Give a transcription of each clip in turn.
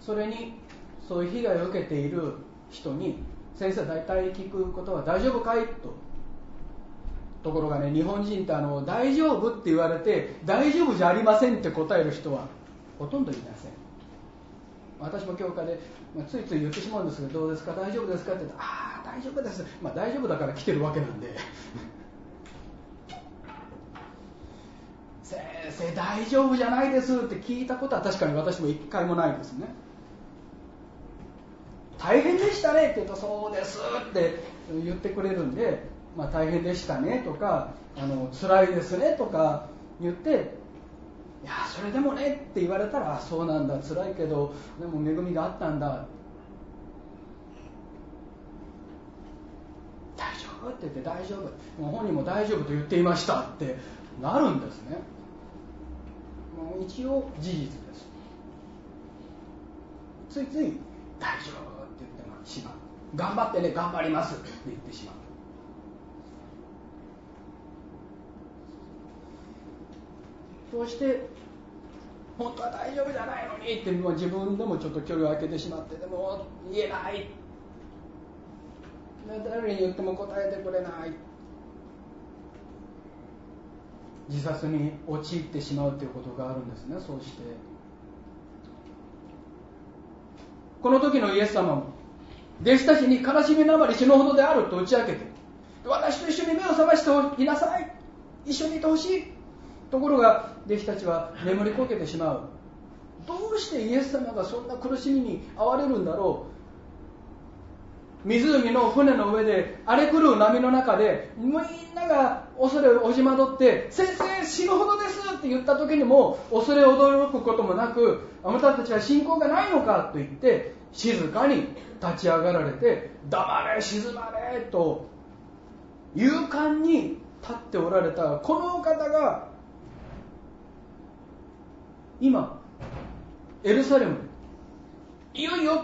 それにそういう被害を受けている人に、先生大体聞くことは大丈夫かいと。ところがね、日本人って大丈夫って言われて大丈夫じゃありませんって答える人はほとんどいません。私も教会でついつい言ってしまうんですけど、どうですか大丈夫ですかって言ったら、ああ大丈夫です、大丈夫だから来てるわけなんで先生大丈夫じゃないですって聞いたことは確かに私も一回もないですね。大変でしたねって言うと、そうですって言ってくれるんで、大変でしたねとか辛いですねとか言って、いやそれでもねって言われたら、そうなんだ辛いけどでも恵みがあったんだ、大丈夫って言って、大丈夫、もう本人も大丈夫と言っていましたってなるんですね。もう一応事実です。ついつい大丈夫って言ってしまう。頑張ってね、頑張りますって言ってしまう。そうして本当は大丈夫じゃないのにって自分でもちょっと距離を空けてしまって、でも言えない、誰に言っても答えてくれない、自殺に陥ってしまうということがあるんですね。そうしてこの時のイエス様も弟子たちに悲しみのあまり死ぬほどであると打ち明けて、私と一緒に目を覚ましていなさい、一緒にいてほしい。ところが弟子たちは眠りこけてしまう。どうしてイエス様がそんな苦しみに遭われるんだろう。湖の船の上で荒れ狂う波の中でみんなが恐れをおじまどって、先生死ぬほどですって言った時にも恐れ驚くこともなく、あなたたちは信仰がないのかと言って静かに立ち上がられて、黙れ静まれと勇敢に立っておられたこのお方が、今エルサレムでいよいよ、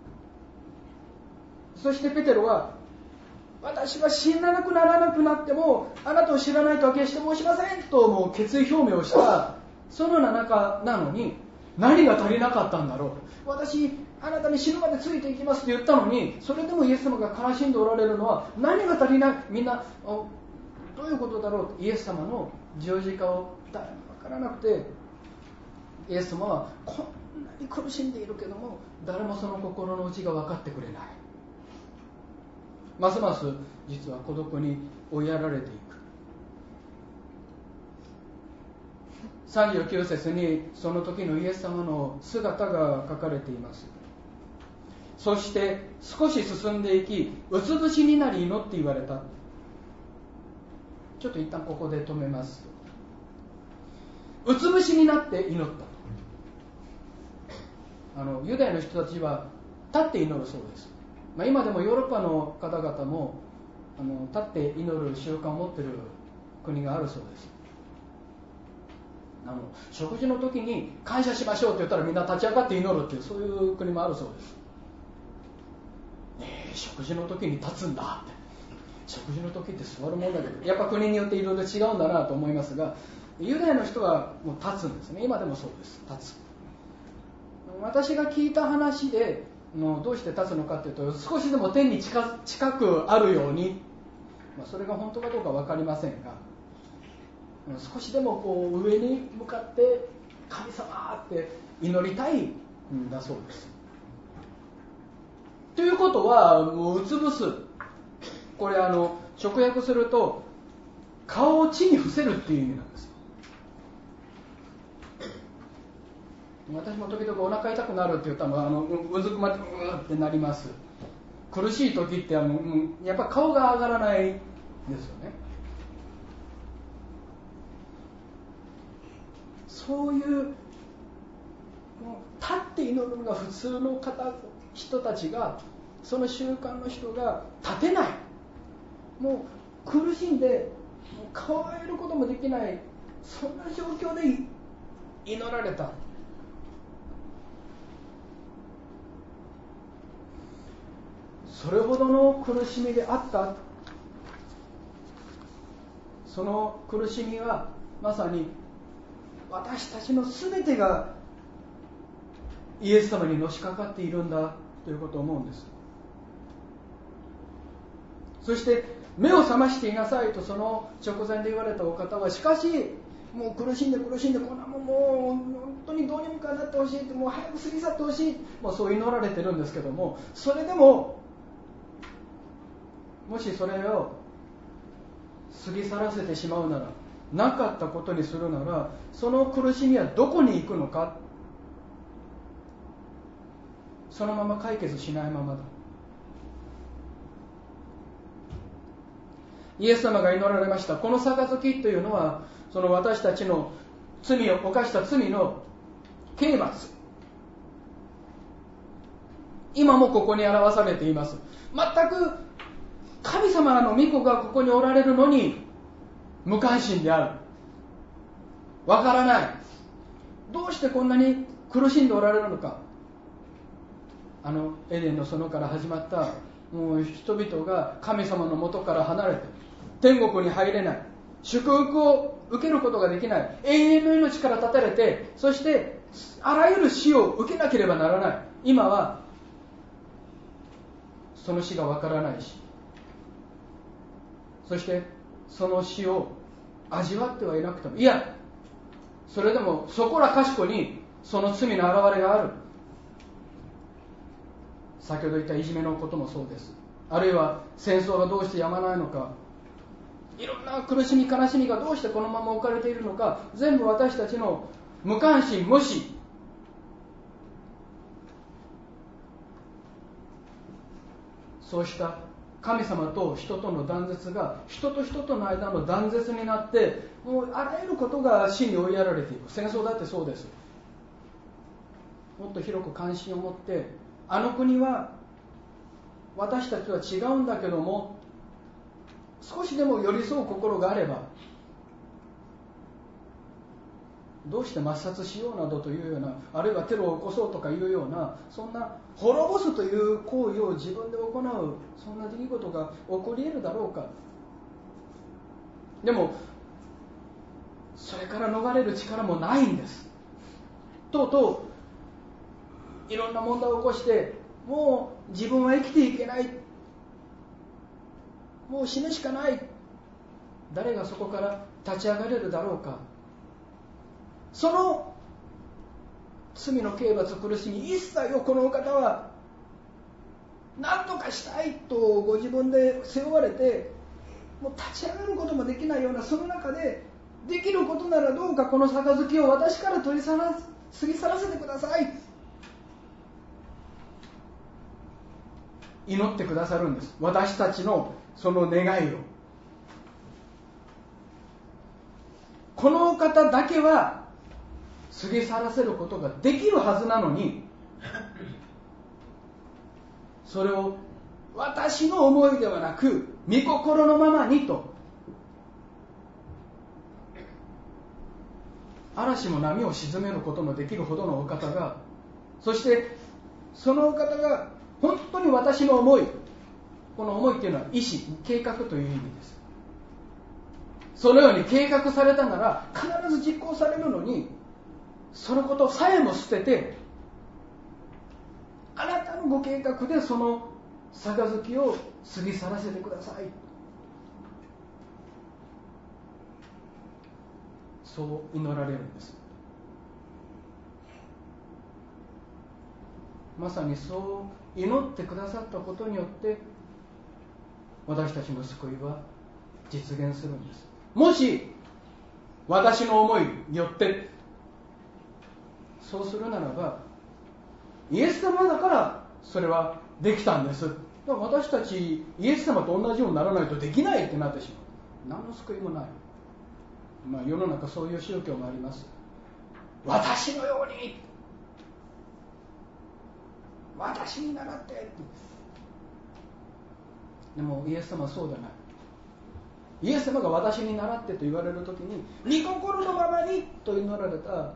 そしてペテロは、私は死ななくならなくなってもあなたを知らないとは決して申しませんともう決意表明をしたその中なのに、何が足りなかったんだろう。私あなたに死ぬまでついていきますって言ったのに、それでもイエス様が悲しんでおられるのは何が足りない。みんなどういうことだろう。イエス様の十字架を誰も分からなくて、イエス様はこんなに苦しんでいるけども誰もその心の内が分かってくれない。ますます実は孤独に追いやられていく。39節にその時のイエス様の姿が書かれています。そして少し進んでいき、うつ伏しになり祈って言われた。ちょっと一旦ここで止めます。うつ伏しになって祈った。ユダヤの人たちは立って祈るそうです。今でもヨーロッパの方々も立って祈る習慣を持っている国があるそうです。食事の時に感謝しましょうって言ったらみんな立ち上がって祈るっていう、そういう国もあるそうです。食事の時に立つんだって。食事の時って座るもんだけど、やっぱ国によっていろいろ違うんだなと思いますが、ユダヤの人はもう立つんですね。今でもそうです。立つ。私が聞いた話でどうして立つのかというと、少しでも天に近くあるように、それが本当かどうか分かりませんが、少しでもこう上に向かって神様って祈りたいんだそうです。ということはもううつぶす、これ直訳すると顔を地に伏せるっていう意味なんです。私も時々お腹痛くなるって言ったらうずくまってうーってなります。苦しい時ってやっぱ顔が上がらないですよね。そういう立って祈るのが普通の人たちが、その習慣の人が立てない、もう苦しんでもう顔を上げることもできない、そんな状況で祈られた。それほどの苦しみであった。その苦しみはまさに私たちの全てがイエス様にのしかかっているんだということを思うんです。そして目を覚ましていなさいとその直前で言われたお方は、しかしもう苦しんでこんなもん、もう本当にどうにもかなってほしいって、もう早く過ぎ去ってほしい、もうそう祈られてるんですけども、それでももしそれを過ぎ去らせてしまうなら、なかったことにするなら、その苦しみはどこに行くのか。そのまま解決しないままだ。イエス様が祈られましたこの杯というのは、その私たちの罪を犯した罪の刑罰、今もここに表されています。全く神様の御子がここにおられるのに無関心である、わからない、どうしてこんなに苦しんでおられるのか。エデンの園から始まったもう人々が神様の元から離れて天国に入れない、祝福を受けることができない、永遠の命から絶たれて、そしてあらゆる死を受けなければならない。今はその死がわからないし、そしてその死を味わってはいなくても、いやそれでもそこらかしこにその罪の現れがある。先ほど言ったいじめのこともそうです。あるいは戦争がどうしてやまないのか、いろんな苦しみ悲しみがどうしてこのまま置かれているのか、全部私たちの無関心無視、そうした神様と人との断絶が人と人との間の断絶になって、もうあらゆることが死に追いやられていく。戦争だってそうです。もっと広く関心を持って、あの国は私たちは違うんだけども、少しでも寄り添う心があれば、どうして抹殺しようなどというような、あるいはテロを起こそうとかいうような、そんな滅ぼすという行為を自分で行う、そんな出来事が起こり得るだろうか。でもそれから逃れる力もないんです。とうとういろんな問題を起こして、もう自分は生きていけない、もう死ぬしかない、誰がそこから立ち上がれるだろうか。その罪の刑罰苦しみ一切をこのお方は何とかしたいとご自分で背負われて、もう立ち上がることもできないような、その中でできることならどうかこの杯を私から過ぎ去らせてください、祈ってくださるんです。私たちのその願いを。このお方だけは過ぎ去らせることができるはずなのに、それを私の思いではなく御心のままにと、嵐も波を鎮めることのできるほどのお方が、そしてそのお方が本当に私の思い、この思いというのは意思、計画という意味です。そのように計画されたなら必ず実行されるのに、そのことさえも捨てて、あなたのご計画でその杯を過ぎ去らせてください、そう祈られるんです。まさにそう祈ってくださったことによって私たちの救いは実現するんです。もし私の思いによってそうするならば、イエス様だからそれはできたんです。私たちイエス様と同じようにならないとできないってなってしまう。何の救いもない。世の中そういう宗教もあります。私のように、私に倣ってって。でもイエス様はそうではない。イエス様が私に倣ってと言われるときに、御心のままにと祈られた、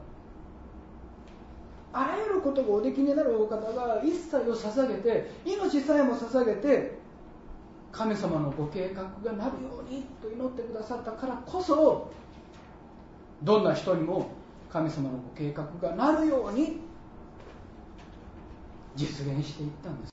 あらゆることがおできになるお方が一切を捧げて、命さえも捧げて、神様のご計画がなるようにと祈ってくださったからこそ、どんな人にも神様のご計画がなるように実現していったんです。